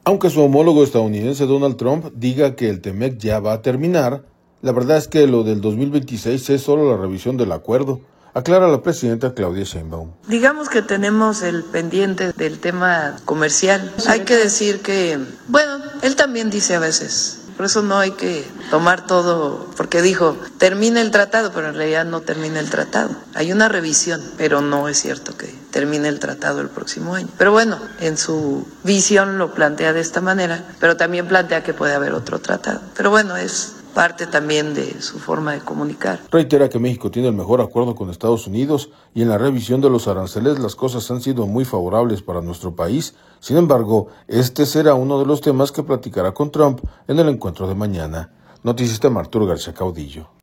Aunque su homólogo estadounidense Donald Trump diga que el TEMEC ya va a terminar, la verdad es que lo del 2026 es solo la revisión del acuerdo, aclara la presidenta Claudia Sheinbaum. Digamos que tenemos el pendiente del tema comercial. Hay que decir que, bueno, él también dice a veces, por eso no hay que tomar todo, porque dijo, termina el tratado, pero en realidad no termina el tratado. Hay una revisión, pero no es cierto que termine el tratado el próximo año. Pero bueno, en su visión lo plantea de esta manera, pero también plantea que puede haber otro tratado. Pero bueno, es parte también de su forma de comunicar. Reitera que México tiene el mejor acuerdo con Estados Unidos y en la revisión de los aranceles las cosas han sido muy favorables para nuestro país. Sin embargo, este será uno de los temas que platicará con Trump en el encuentro de mañana. Noticias de Arturo García Caudillo.